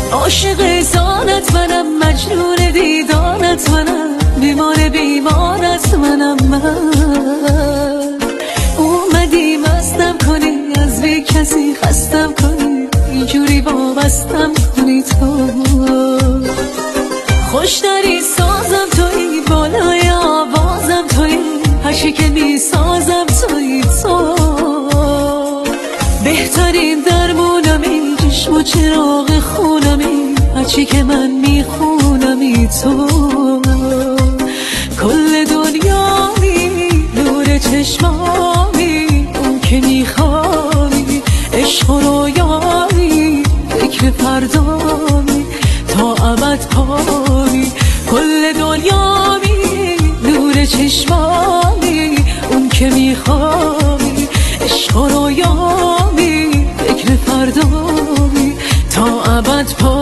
عاشق زانت منم، مجنون دیدانت منم، بیمار بیمارت منم من. اومدی مستم کنی، از بی کسی خستم کنی، اینجوری وابستم کنی تو. خوشتری سازم تویی، بالای آوازم تویی، هرچی که میسازم تویی تو. بهترین درمونمی، چشم و چراغ خونمی، هرچی که من میخونمی تو. کل دنیامی، نور چشمامی، اون که میخوایی، عشق و رویامی، فکر فردامی، تا ابد پایی. کل دنیامی، نور چشمامی، اون که میخوایی، عشق و رویامی، فکر فردامی، تا ابد پایی.